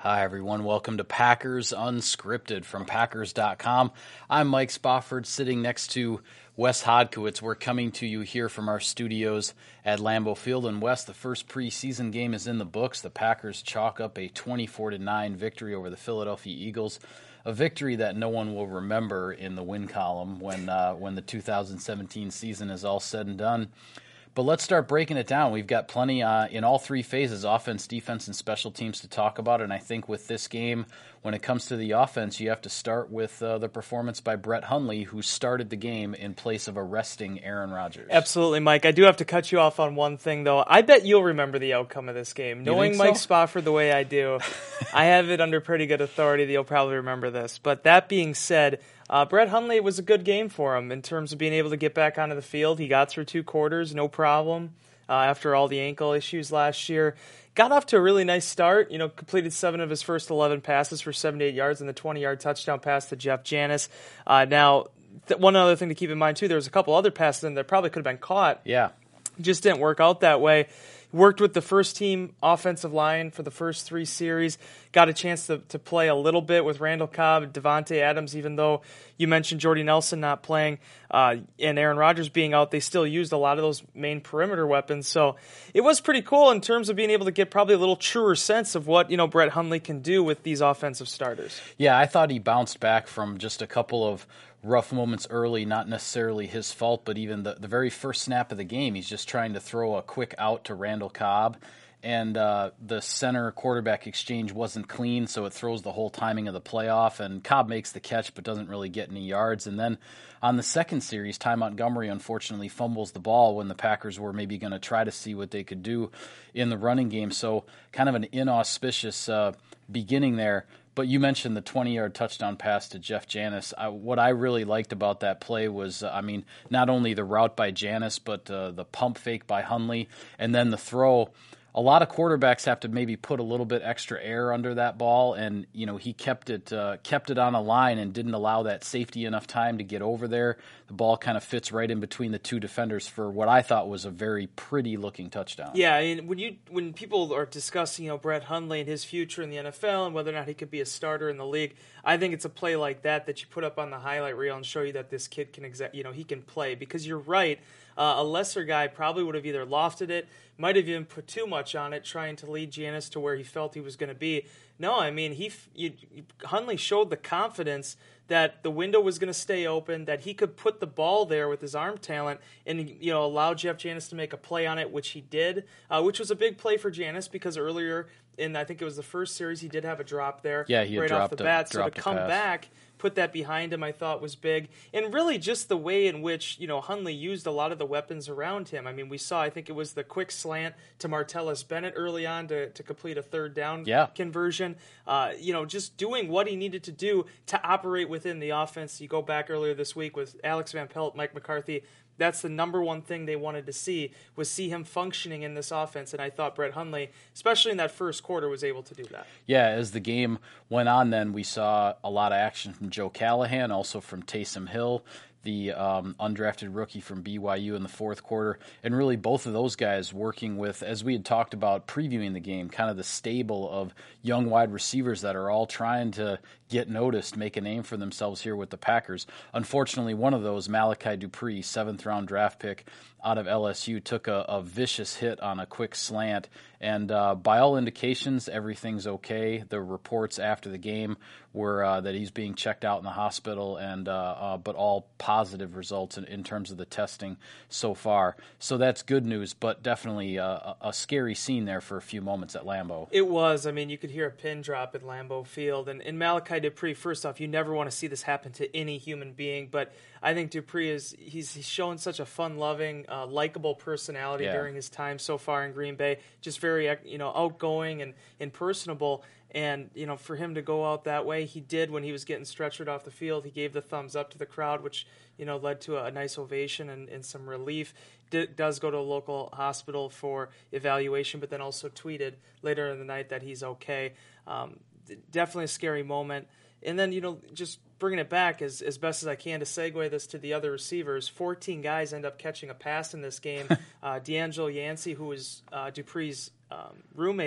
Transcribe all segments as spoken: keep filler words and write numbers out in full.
Hi, everyone. Welcome to Packers Unscripted from Packers dot com. I'm Mike Spofford, sitting next to Wes Hodkiewicz. We're coming to you here from our studios at Lambeau Field. And Wes, the first preseason game is in the books. The Packers chalk up a twenty-four to nine victory over the Philadelphia Eagles, a victory that no one will remember in the win column when uh, when the two thousand seventeen season is all said and done. But let's start breaking it down. We've got plenty uh, in all three phases, offense, defense, and special teams to talk about. And I think with this game, when it comes to the offense, you have to start with uh, the performance by Brett Hundley, who started the game in place of a resting Aaron Rodgers. Absolutely, Mike. I do have to cut you off on one thing, though. I bet you'll remember the outcome of this game. Knowing so? Mike Spofford the way I do, I have it under pretty good authority that you'll probably remember this. But that being said, Uh, Brett Hundley, it was a good game for him in terms of being able to get back onto the field. He got through two quarters, no problem, uh, after all the ankle issues last year. Got off to a really nice start, you know, completed seven of his first eleven passes for seventy-eight yards and the twenty-yard touchdown pass to Jeff Janis. Uh, now, th- one other thing to keep in mind, too, there was a couple other passes in there that probably could have been caught. Yeah. Just didn't work out that way. Worked with the first team offensive line for the first three series. Got a chance to, to play a little bit with Randall Cobb, Devontae Adams, even though you mentioned Jordy Nelson not playing uh, and Aaron Rodgers being out. They still used a lot of those main perimeter weapons. So it was pretty cool in terms of being able to get probably a little truer sense of what, you know, Brett Hundley can do with these offensive starters. Yeah, I thought he bounced back from just a couple of rough moments early, not necessarily his fault, but even the, the very first snap of the game, he's just trying to throw a quick out to Randall Cobb, and uh, the center quarterback exchange wasn't clean, so it throws the whole timing of the play off, and Cobb makes the catch but doesn't really get any yards. And then on the second series, Ty Montgomery unfortunately fumbles the ball when the Packers were maybe going to try to see what they could do in the running game, so kind of an inauspicious uh, beginning there. But you mentioned the twenty-yard touchdown pass to Jeff Janis. I, what I really liked about that play was, uh, I mean, not only the route by Janis, but uh, the pump fake by Hundley, and then the throw. A lot of quarterbacks have to maybe put a little bit extra air under that ball, and you know he kept it uh, kept it on a line and didn't allow that safety enough time to get over there. The ball kind of fits right in between the two defenders for what I thought was a very pretty looking touchdown. Yeah, I mean, when you when people are discussing, you know, Brett Hundley and his future in the N F L and whether or not he could be a starter in the league, I think it's a play like that that you put up on the highlight reel and show you that this kid can exa- you know he can play, because you're right. Uh, a lesser guy probably would have either lofted it, might have even put too much on it, trying to lead Janis to where he felt he was going to be. No, I mean, he you, Hundley showed the confidence that the window was going to stay open, that he could put the ball there with his arm talent and, you know, allow Jeff Janis to make a play on it, which he did, uh, which was a big play for Janis because earlier in, I think it was the first series, he did have a drop there yeah, he right off the a, bat. So to come pass. back, put that behind him, I thought was big. And really just the way in which, you know, Hundley used a lot of the weapons around him. I mean, we saw, I think it was the quick slant to Martellus Bennett early on to, to complete a third down yeah. conversion. Uh, you know, just doing what he needed to do to operate within the offense. You go back earlier this week with Alex Van Pelt, Mike McCarthy. That's the number one thing they wanted to see, was see him functioning in this offense, and I thought Brett Hundley, especially in that first quarter, was able to do that. Yeah, as the game went on then, we saw a lot of action from Joe Callahan, also from Taysom Hill, the um, undrafted rookie from B Y U in the fourth quarter, and really both of those guys working with, as we had talked about previewing the game, kind of the stable of young wide receivers that are all trying to get noticed, make a name for themselves here with the Packers. Unfortunately, one of those, Malachi Dupre, seventh-round draft pick out of L S U, took a, a vicious hit on a quick slant, and uh, by all indications, everything's okay. The reports after the game were uh, that he's being checked out in the hospital, and uh, uh, but all positive results in, in terms of the testing so far. So that's good news, but definitely uh, a, a scary scene there for a few moments at Lambeau. It was. I mean, you could hear a pin drop at Lambeau Field. And, and Malachi Dupre, first off, you never want to see this happen to any human being, but I think Dupre is he's, he's shown such a fun-loving, uh, likable personality yeah. during his time so far in Green Bay. Just very, you know, outgoing and, and personable. And, you know, for him to go out that way, he did when he was getting stretchered off the field. He gave the thumbs up to the crowd, which, you know, led to a, a nice ovation and, and some relief. D- does go to a local hospital for evaluation, but then also tweeted later in the night that he's okay. Um, d- definitely a scary moment. And then, you know, just bringing it back as, as best as I can to segue this to the other receivers, fourteen guys end up catching a pass in this game. uh, D'Angelo Yancey, who was uh, Dupree's um, roommate,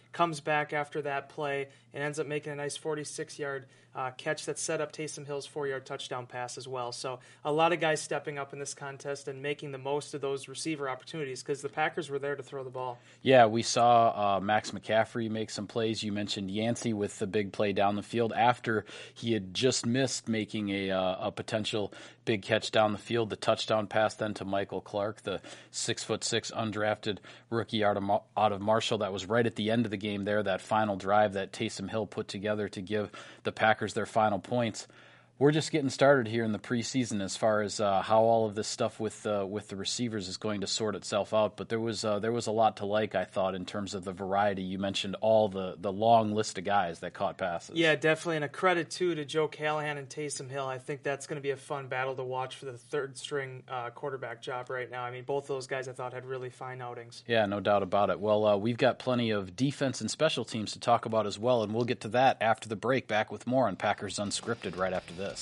comes back after that play and ends up making a nice forty-six-yard uh, catch that set up Taysom Hill's four-yard touchdown pass as well. So a lot of guys stepping up in this contest and making the most of those receiver opportunities because the Packers were there to throw the ball. Yeah, we saw uh, Max McCaffrey make some plays. You mentioned Yancey with the big play down the field after he had just missed making a, uh, a potential big catch down the field. The touchdown pass then to Michael Clark, the six foot six undrafted rookie out of, out of Marshall. That was right at the end of the game there, that final drive that Taysom Hill put together to give the Packers their final points. We're just getting started here in the preseason as far as uh, how all of this stuff with uh, with the receivers is going to sort itself out. But there was uh, there was a lot to like, I thought, in terms of the variety. You mentioned all the, the long list of guys that caught passes. Yeah, definitely. And a credit, too, to Joe Callahan and Taysom Hill. I think that's going to be a fun battle to watch for the third-string uh, quarterback job right now. I mean, both of those guys I thought had really fine outings. Yeah, no doubt about it. Well, uh, we've got plenty of defense and special teams to talk about as well, and we'll get to that after the break. Back with more on Packers Unscripted right after this.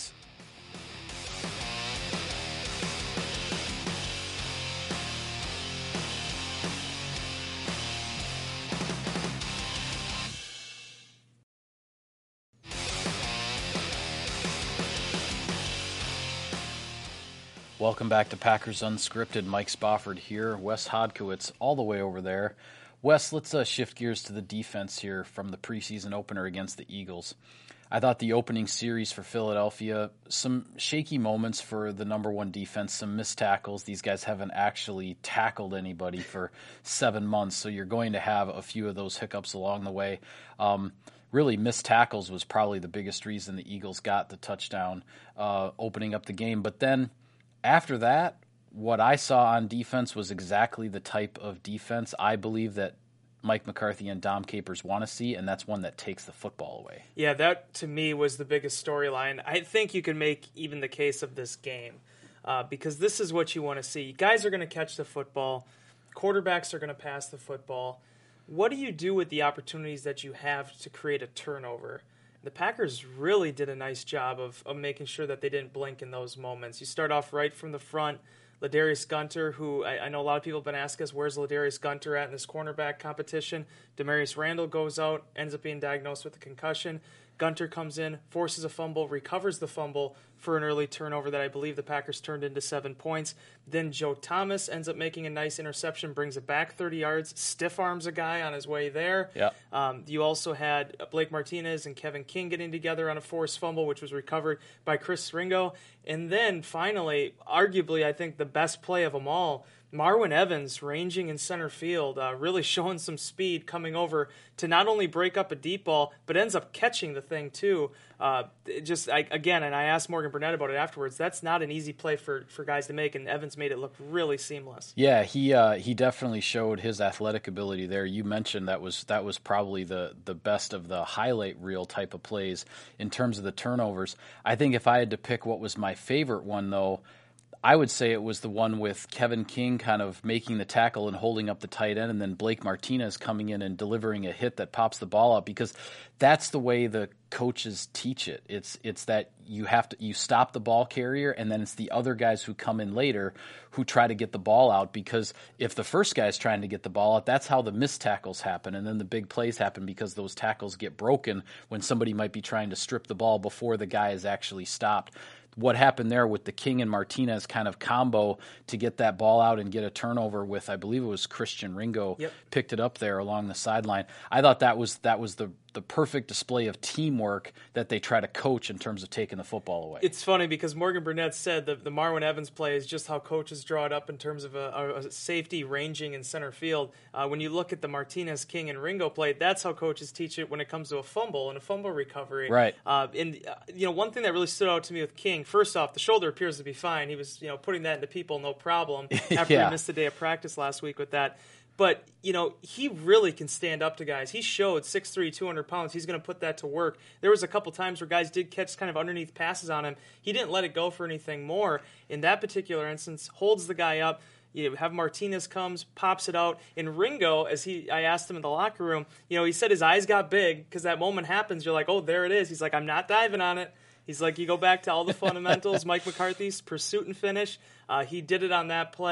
Welcome back to Packers Unscripted. Mike Spofford here. Wes Hodkiewicz all the way over there. Wes, let's uh, shift gears to the defense here from the preseason opener against the Eagles. I thought the opening series for Philadelphia, some shaky moments for the number one defense, some missed tackles. These guys haven't actually tackled anybody for seven months, so you're going to have a few of those hiccups along the way. Um, really, missed tackles was probably the biggest reason the Eagles got the touchdown uh, opening up the game. But then after that, what I saw on defense was exactly the type of defense I believe that Mike McCarthy and Dom Capers want to see, and that's one that takes the football away. Yeah, that to me was the biggest storyline. I think you can make even the case of this game uh, because this is what you want to see. Guys are going to catch the football. Quarterbacks are going to pass the football. What do you do with the opportunities that you have to create a turnover? The Packers really did a nice job of, of making sure that they didn't blink in those moments. You start off right from the front. Ladarius Gunter, who I, I know a lot of people have been asking us, where's Ladarius Gunter at in this cornerback competition? Demarius Randall goes out, ends up being diagnosed with a concussion. Gunter comes in, forces a fumble, recovers the fumble for an early turnover that I believe the Packers turned into seven points. Then Joe Thomas ends up making a nice interception, brings it back thirty yards, stiff arms a guy on his way there. Yeah. Um, you also had Blake Martinez and Kevin King getting together on a forced fumble, which was recovered by Chris Ringo. And then finally, arguably, I think the best play of them all, Marwin Evans ranging in center field, uh, really showing some speed coming over to not only break up a deep ball, but ends up catching the thing too. Uh, just I, again, and I asked Morgan Burnett about it afterwards, that's not an easy play for, for guys to make, and Evans made it look really seamless. Yeah, he uh, he definitely showed his athletic ability there. You mentioned that was that was probably the, the best of the highlight reel type of plays in terms of the turnovers. I think if I had to pick what was my favorite one, though, I would say it was the one with Kevin King kind of making the tackle and holding up the tight end, and then Blake Martinez coming in and delivering a hit that pops the ball out, because that's the way the coaches teach it. It's it's that you have to you stop the ball carrier, and then it's the other guys who come in later who try to get the ball out, because if the first guy's trying to get the ball out, that's how the missed tackles happen, and then the big plays happen because those tackles get broken when somebody might be trying to strip the ball before the guy is actually stopped. What happened there with the King and Martinez kind of combo to get that ball out and get a turnover with, I believe it was Christian Ringo, yep. picked it up there along the sideline. I thought that was that was the the perfect display of teamwork that they try to coach in terms of taking the football away. It's funny because Morgan Burnett said that the Marwin Evans play is just how coaches draw it up in terms of a, a safety ranging in center field. Uh, when you look at the Martinez, King, and Ringo play, that's how coaches teach it when it comes to a fumble and a fumble recovery. Right. Uh, and uh, you know, one thing that really stood out to me with King, first off, the shoulder appears to be fine. He was, you know, putting that into people no problem after yeah. he missed a day of practice last week with that. But, you know, he really can stand up to guys. He showed six three, two hundred pounds. He's going to put that to work. There was a couple times where guys did catch kind of underneath passes on him. He didn't let it go for anything more. In that particular instance, holds the guy up. You have Martinez comes, pops it out. And Ringo, as he, I asked him in the locker room, you know, he said his eyes got big because that moment happens. You're like, oh, there it is. He's like, I'm not diving on it. He's like, you go back to all the fundamentals, Mike McCarthy's pursuit and finish. Uh, he did it on that play.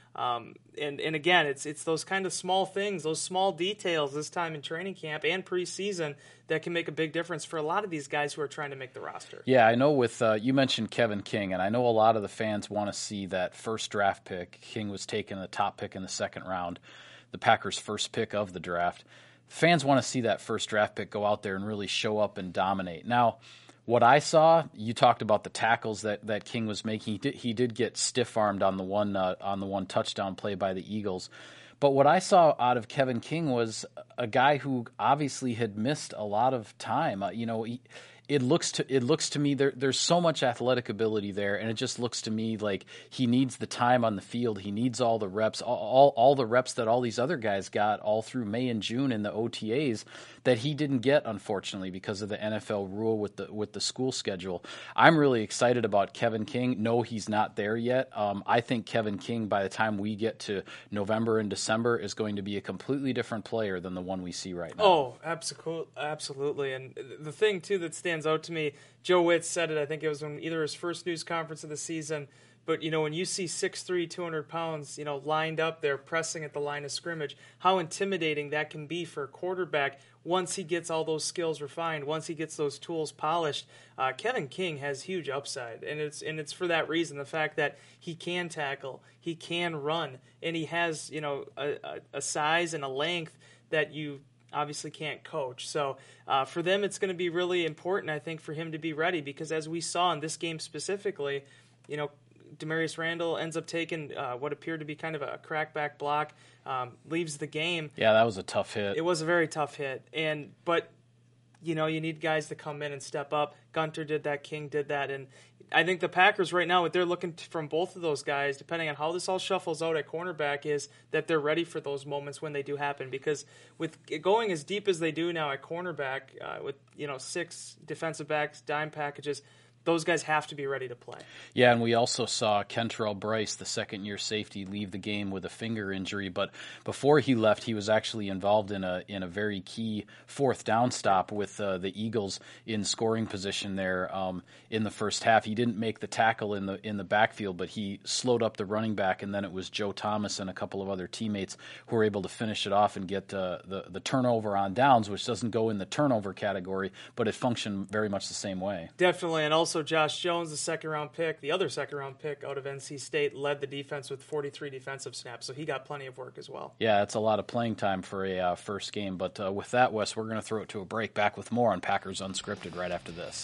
Um, and, and again, it's it's those kind of small things, those small details this time in training camp and preseason that can make a big difference for a lot of these guys who are trying to make the roster. Yeah, I know with uh, you mentioned Kevin King, and I know a lot of the fans want to see that first draft pick. King was taken the top pick in the second round, the Packers' first pick of the draft. Fans want to see that first draft pick go out there and really show up and dominate. Now, what I saw, you talked about the tackles that, that King was making. He did, he did get stiff-armed on the one uh, on the one touchdown play by the Eagles. But what I saw out of Kevin King was a guy who obviously had missed a lot of time. Uh, you know, he, it looks to it looks to me there there's so much athletic ability there, and it just looks to me like he needs the time on the field. He needs all the reps, all all, all the reps that all these other guys got all through May and June in the O T As that he didn't get, unfortunately, because of the N F L rule with the with the school schedule. I'm really excited about Kevin King. No, he's not there yet. Um, I think Kevin King, by the time we get to November and December, is going to be a completely different player than the one we see right now. Oh, absolutely, absolutely. And the thing too that stands out to me, Joe Witt said it. I think it was when either his first news conference of the season. But, you know, when you see six three, two hundred pounds, you know, lined up there pressing at the line of scrimmage, how intimidating that can be for a quarterback once he gets all those skills refined, once he gets those tools polished. Uh, Kevin King has huge upside, and it's and it's for that reason, the fact that he can tackle, he can run, and he has, you know, a, a size and a length that you obviously can't coach. So uh, for them, it's going to be really important, I think, for him to be ready, because as we saw in this game specifically, you know, Demarius Randall ends up taking uh, what appeared to be kind of a crackback block, um, leaves the game. Yeah, that was a tough hit. It was a very tough hit. And but, you know, you need guys to come in and step up. Gunter did that. King did that. And I think the Packers right now, what they're looking to, from both of those guys, depending on how this all shuffles out at cornerback, is that they're ready for those moments when they do happen. Because with going as deep as they do now at cornerback, uh, with, you know, six defensive backs, dime packages, those guys have to be ready to play. Yeah, and we also saw Kentrell Bryce, the second-year safety, leave the game with a finger injury. But before he left, he was actually involved in a in a very key fourth down stop with uh, the Eagles in scoring position there um, in the first half. He didn't make the tackle in the in the backfield, but he slowed up the running back, and then it was Joe Thomas and a couple of other teammates who were able to finish it off and get uh, the the turnover on downs, which doesn't go in the turnover category, but it functioned very much the same way. Definitely, and also. Also, Josh Jones, the second-round pick, the other second-round pick out of N C State, led the defense with forty-three defensive snaps, so he got plenty of work as well. Yeah, it's a lot of playing time for a uh, first game. But uh, with that, Wes, we're going to throw it to a break. Back with more on Packers Unscripted right after this.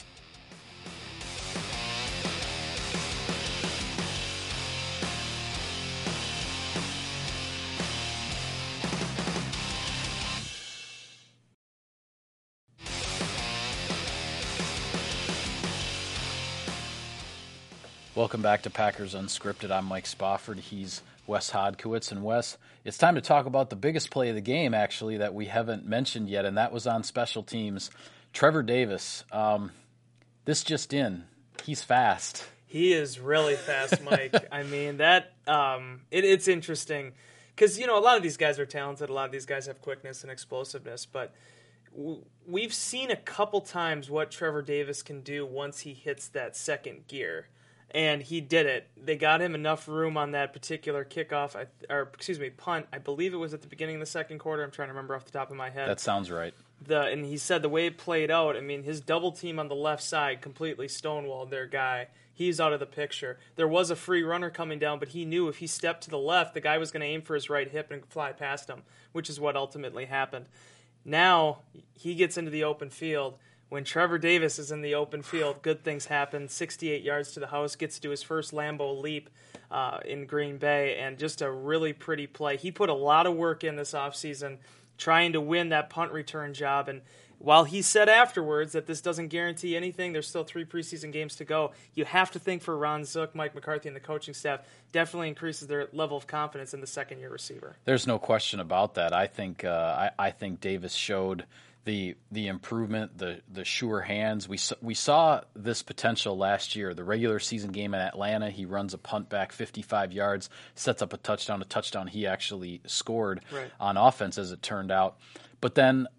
Welcome back to Packers Unscripted. I'm Mike Spofford. He's Wes Hodkiewicz. And Wes, it's time to talk about the biggest play of the game, actually, that we haven't mentioned yet, and that was on special teams. Trevor Davis, um, this just in. He's fast. He is really fast, Mike. I mean, that um, it, it's interesting because, you know, a lot of these guys are talented. A lot of these guys have quickness and explosiveness, but w- we've seen a couple times what Trevor Davis can do once he hits that second gear. And he did it. They got him enough room on that particular kickoff, or excuse me, punt. I believe it was at the beginning of the second quarter. I'm trying to remember off the top of my head. That sounds right. The and he said the way it played out, I mean, his double team on the left side completely stonewalled their guy. He's out of the picture. There was a free runner coming down, but he knew if he stepped to the left, the guy was going to aim for his right hip and fly past him, which is what ultimately happened. Now he gets into the open field. When Trevor Davis is in the open field, good things happen. sixty-eight yards to the house, gets to do his first Lambeau leap uh, in Green Bay, and just a really pretty play. He put a lot of work in this offseason trying to win that punt return job, and while he said afterwards that this doesn't guarantee anything, there's still three preseason games to go, you have to think for Ron Zook, Mike McCarthy, and the coaching staff definitely increases their level of confidence in the second-year receiver. There's no question about that. I think uh, I, I think Davis showed the the improvement, the the sure hands. We we saw this potential last year. The regular season game in Atlanta, he runs a punt back fifty-five yards, sets up a touchdown, a touchdown he actually scored right. on offense, as it turned out. But then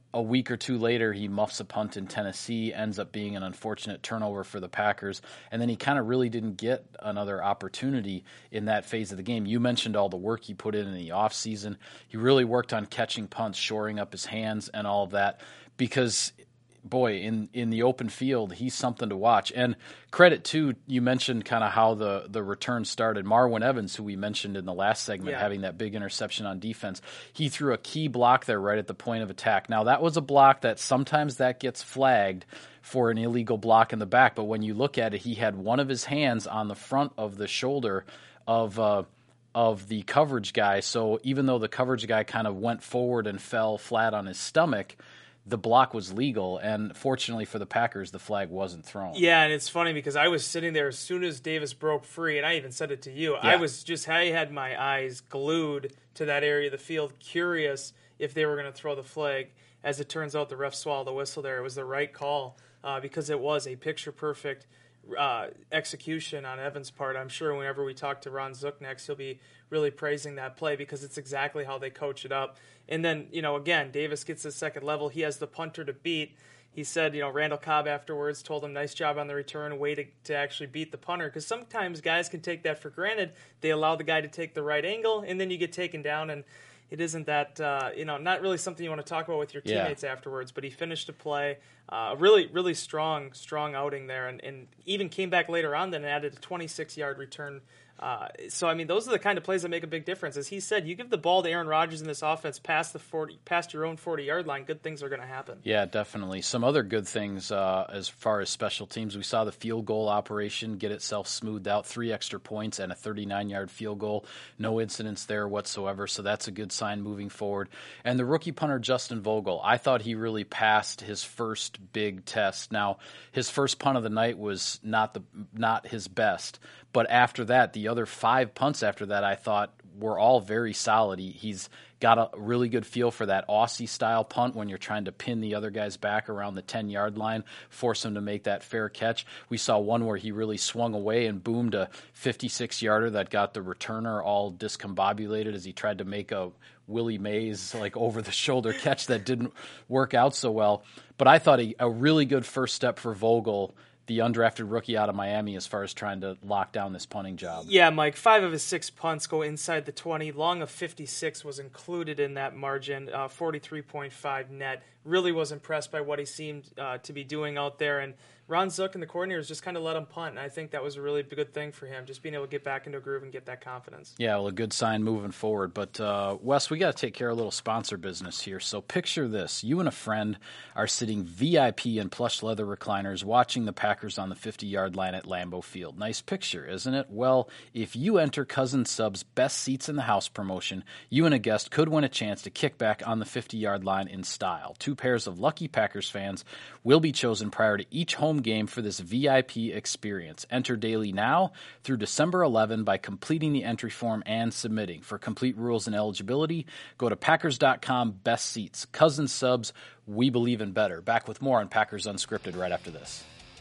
a week or two later, he muffs a punt in Tennessee, ends up being an unfortunate turnover for the Packers, and then he kind of really didn't get another opportunity in that phase of the game. You mentioned all the work he put in in the offseason. He really worked on catching punts, shoring up his hands, and all of that, because boy, in, in the open field, he's something to watch. And credit, too, you mentioned kind of how the, the return started. Marwin Evans, who we mentioned in the last segment, yeah. having that big interception on defense, he threw a key block there right at the point of attack. Now, that was a block that sometimes that gets flagged for an illegal block in the back, but when you look at it, he had one of his hands on the front of the shoulder of uh, of the coverage guy. So even though the coverage guy kind of went forward and fell flat on his stomach, the block was legal, and fortunately for the Packers, the flag wasn't thrown. Yeah, and it's funny because I was sitting there as soon as Davis broke free, and I even said it to you. Yeah. I was just, I had my eyes glued to that area of the field, curious if they were going to throw the flag. As it turns out, the ref swallowed the whistle there. It was the right call uh, because it was a picture-perfect uh, execution on Evans' part. I'm sure whenever we talk to Ron Zook next, he'll be really praising that play because it's exactly how they coach it up. And then, you know, again, Davis gets the second level. He has the punter to beat. He said, you know, Randall Cobb afterwards told him, nice job on the return, way to, to actually beat the punter. Because sometimes guys can take that for granted. They allow the guy to take the right angle, and then you get taken down. And it isn't that, uh, you know, not really something you want to talk about with your teammates yeah. afterwards. But he finished a play. Uh, really, really strong, strong outing there. And, and even came back later on then and added a twenty-six-yard return. Uh, so, I mean, those are the kind of plays that make a big difference. As he said, you give the ball to Aaron Rodgers in this offense past the forty, past your own forty-yard line, good things are going to happen. Yeah, definitely. Some other good things uh, as far as special teams. We saw the field goal operation get itself smoothed out, three extra points and a thirty-nine-yard field goal. No incidents there whatsoever, so that's a good sign moving forward. And the rookie punter, Justin Vogel, I thought he really passed his first big test. Now, his first punt of the night was not the not his best, but after that, the other five punts after that, I thought were all very solid. He, he's got a really good feel for that Aussie-style punt when you're trying to pin the other guy's back around the ten-yard line, force him to make that fair catch. We saw one where he really swung away and boomed a fifty-six-yarder that got the returner all discombobulated as he tried to make a Willie Mays like over-the-shoulder catch that didn't work out so well. But I thought a, a really good first step for Vogel, the undrafted rookie out of Miami, as far as trying to lock down this punting job. Yeah, Mike, five of his six punts go inside the twenty. Long of fifty-six was included in that margin, uh, forty-three point five net. Really was impressed by what he seemed uh, to be doing out there. And Ron Zook and the coordinators just kind of let him punt, and I think that was a really good thing for him, just being able to get back into a groove and get that confidence. Yeah, well, a good sign moving forward. But, uh, Wes, we got to take care of a little sponsor business here. So picture this. You and a friend are sitting V I P in plush leather recliners watching the Packers on the fifty-yard line at Lambeau Field. Nice picture, isn't it? Well, if you enter Cousin Sub's Best Seats in the House promotion, you and a guest could win a chance to kick back on the fifty-yard line in style. Two pairs of lucky Packers fans will be chosen prior to each home game for this V I P experience. Enter daily now through December eleventh by completing the entry form and submitting. For complete rules and eligibility, go to Packers dot com Best Seats. Cousin Subs, we believe in better. Back with more on Packers Unscripted right after this.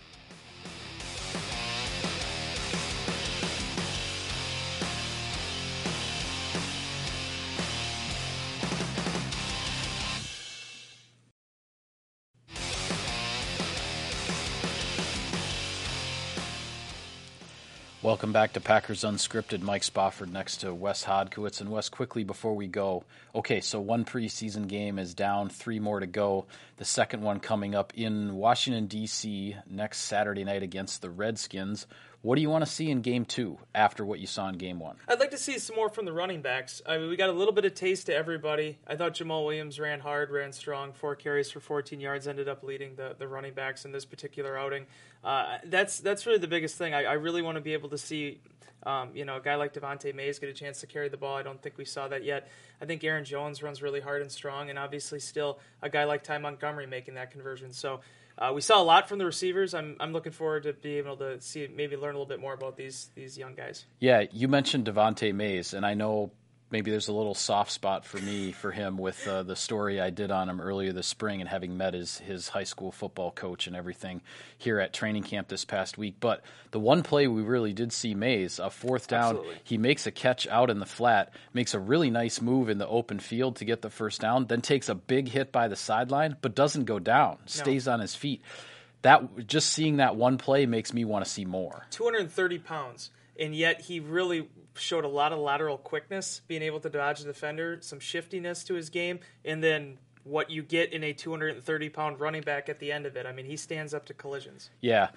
Welcome back to Packers Unscripted. Mike Spofford next to Wes Hodkiewicz. And Wes, quickly before we go, okay, so one preseason game is down, three more to go. The second one coming up in Washington, D C next Saturday night against the Redskins. What do you want to see in game two after what you saw in game one? I'd like to see some more from the running backs. I mean, we got a little bit of taste to everybody. I thought Jamal Williams ran hard, ran strong, four carries for fourteen yards, ended up leading the, the running backs in this particular outing. Uh, that's that's really the biggest thing. I, I really want to be able to see um, you know, a guy like Devontae Mays get a chance to carry the ball. I don't think we saw that yet. I think Aaron Jones runs really hard and strong, and obviously still a guy like Ty Montgomery making that conversion. So Uh, we saw a lot from the receivers. I'm I'm looking forward to being able to see, maybe learn a little bit more about these these young guys. Yeah, you mentioned Devontae Mays, and I know maybe there's a little soft spot for me for him with uh, the story I did on him earlier this spring and having met his his high school football coach and everything here at training camp this past week. But the one play we really did see Mays, a fourth down, Absolutely. he makes a catch out in the flat, makes a really nice move in the open field to get the first down, then takes a big hit by the sideline, but doesn't go down, stays no. on his feet. That just seeing that one play makes me want to see more. two hundred thirty pounds, and yet he really showed a lot of lateral quickness, being able to dodge the defender, some shiftiness to his game, and then what you get in a two hundred thirty pound running back at the end of it. I mean, he stands up to collisions. Yeah.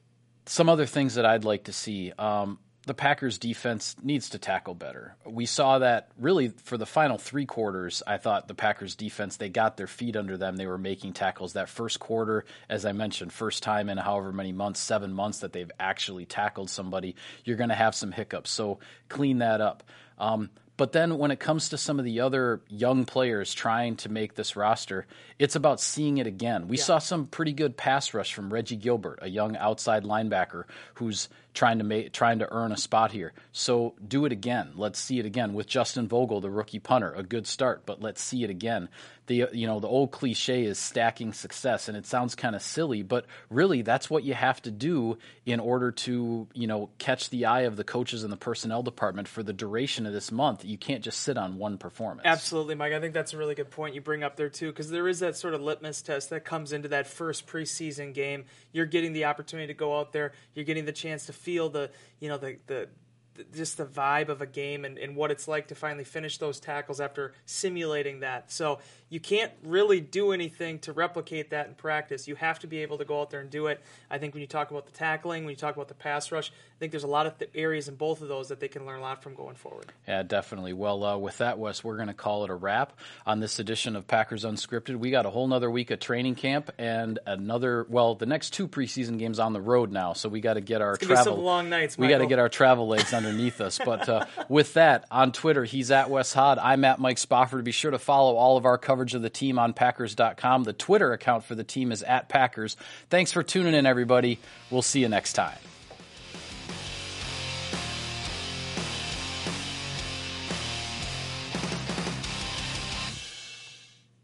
Some other things that I'd like to see. Um, the Packers defense needs to tackle better. We saw that really for the final three quarters. I thought the Packers defense, they got their feet under them. They were making tackles. That first quarter, as I mentioned, first time in however many months, seven months that they've actually tackled somebody, you're going to have some hiccups. So clean that up. Um, But then when it comes to some of the other young players trying to make this roster, it's about seeing it again. We yeah. saw some pretty good pass rush from Reggie Gilbert, a young outside linebacker who's trying to make, trying to earn a spot here. So do it again. Let's see it again with Justin Vogel, the rookie punter. A good start, but let's see it again. The you know the old cliche is stacking success, and it sounds kind of silly, but really that's what you have to do in order to you know catch the eye of the coaches and the personnel department for the duration of this month. You can't just sit on one performance. Absolutely, Mike. I think that's a really good point you bring up there too, because there is that sort of litmus test that comes into that first preseason game. You're getting the opportunity to go out there. You're getting the chance to feel the you know the the. just the vibe of a game and, and what it's like to finally finish those tackles after simulating that. So you can't really do anything to replicate that in practice. You have to be able to go out there and do it. I think when you talk about the tackling, when you talk about the pass rush, I think there's a lot of th- areas in both of those that they can learn a lot from going forward. Yeah, definitely. Well, uh, with that, Wes, we're going to call it a wrap on this edition of Packers Unscripted. We got a whole nother week of training camp and another, well, the next two preseason games on the road now, so we got to get our it's travel. Be some long nights, we got to get our travel legs underneath us. But uh, with that, on Twitter, he's at Wes Hod. I'm at Mike Spofford. Be sure to follow all of our coverage of the team on Packers dot com. The Twitter account for the team is at Packers. Thanks for tuning in, everybody. We'll see you next time.